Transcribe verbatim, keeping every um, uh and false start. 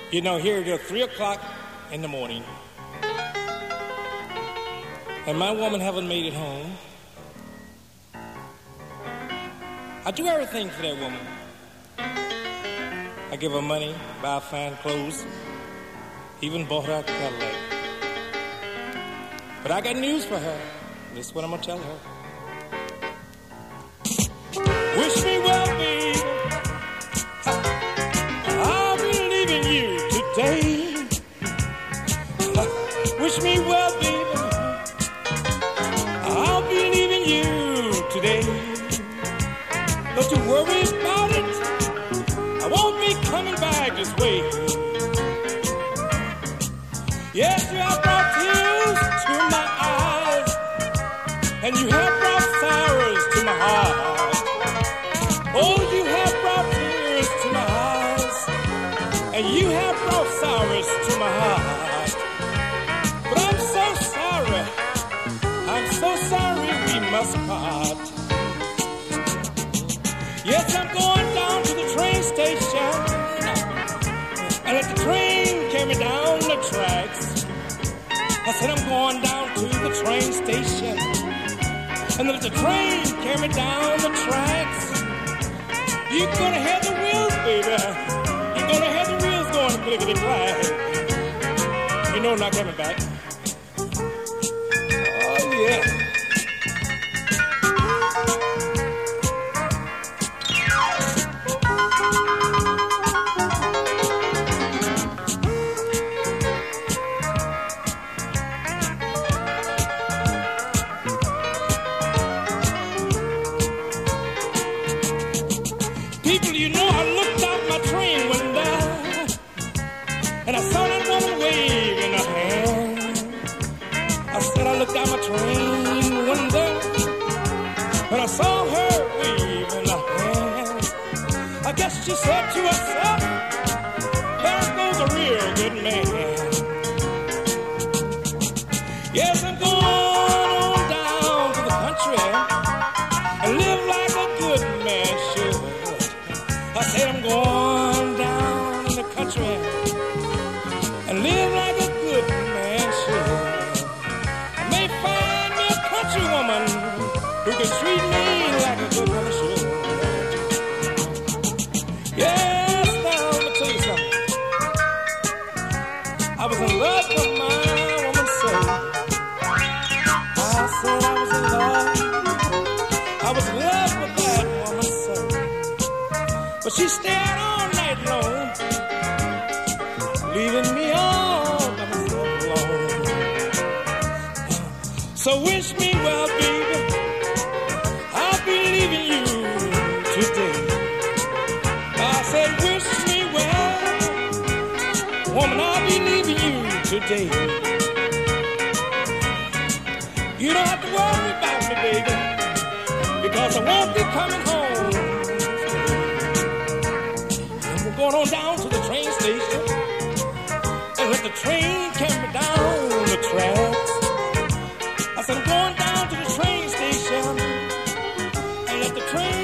You know, here it is three o'clock in the morning, and my woman haven't made it home. I do everything for that woman. I give her money, buy her fine clothes, even bought her a Cadillac. But I got news for her. This is what I'm gonna tell her. Wish me well, baby. I'll be leaving you today. Wish me well, baby. I'll be leaving you today. Don't you worry about it. I won't be coming back this way. Yes, you have brought tears to my eyes, and you have brought sorrows to my heart. Oh, you have brought tears to my eyes, and you have brought sorrows to my heart. But I'm so sorry, I'm so sorry we must part. Yes, I'm going down to the train station, and let the train carry me down the tracks. I said I'm going down to the train station, and let the train carry me down the tracks. You're gonna hear the wheels, baby. You're gonna hear the wheels going clickety-clack. You know I'm not coming back. Oh, yeah. People, you know, I looked out my train window, and I saw that woman waving her hand. I said I looked out my train window, and I saw her waving her hand. I guess she said to herself, there goes a real good man. Yes, I'm going on down to the country and live like a good man should. I said I'm going down in the country and live like a good man should. I may find me a country woman who can treat me like a good woman should. Yes, now let me tell you something. I was in love with my woman, so I said I was in love. I was in love with that woman, so. But she stayed all night long, leaving me all by myself alone. So wish me well, baby. I'll be leaving you today. I said wish me well, woman, I'll be leaving you today. You don't have to worry about me, baby, because I won't be coming home. Going on down to the train station and let the train carry me down the tracks. I said I'm going down to the train station and let the train